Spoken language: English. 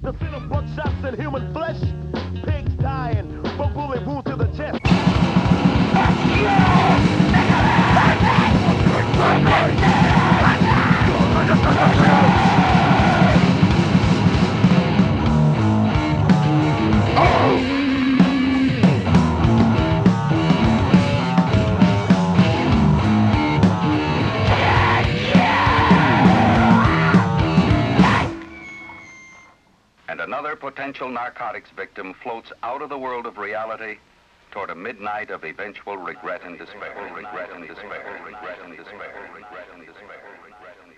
The sin of buckshots and human flesh. Pigs dying from bullet wounds to the chest. And another potential narcotics victim floats out of the world of reality toward a midnight of eventual regret and despair. Regret and despair. Regret and despair. Regret and despair. Regret and despair.